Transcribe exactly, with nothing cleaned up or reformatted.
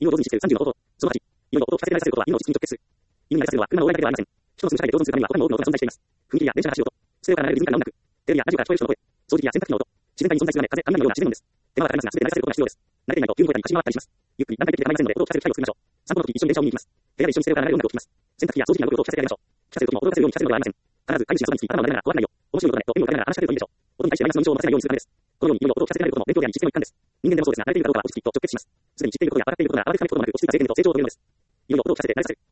犬を同時に知っているさんじゅうのこと。そのはち、犬の音を聞かせてないさせることは犬の実に直結する。犬に内させるのは車の大だけではありません。人の住む社会で共存するためには他にも多くの音が存在しています。踏切や電車が走る音、机をから流れるリズミカルな音楽、テレビやラジオから聞こえる人の声、掃除機や洗濯機の音、自然界に存在する雨、風、雷のような自然音です。手間はかかりますが、すべて慣れさせることが必要です。慣れていないと急に動いたり走り回ったりします。ゆっくり段階的で構いませんので、音を聞かせる機会を作りましょう。散歩の時一緒に電車を見に行きます。部屋で一緒にステレオから流れる音楽を聞きます。洗濯機や掃除機などの音を聞かせてあげましょう。聞かせる時も驚かせるように聞かせるのではありません。必ず飼い主やそばにつき頭を撫でながら怖がらないよう、面白いことだねと笑みを浮かべながら話しかけるといいでしょう。音に対してマイナスの印象を持たせないようにするためです。このように犬の音を聞かせてあげることも勉強であり実践の一環です。人間でもそうですが、慣れているかどうかは落ち着きと直結します。すでに知っていることや上がっていることがあまり深いこともなく落ち着いた経験と成長を遂げるのです。犬の音を聞かせて慣れさせる。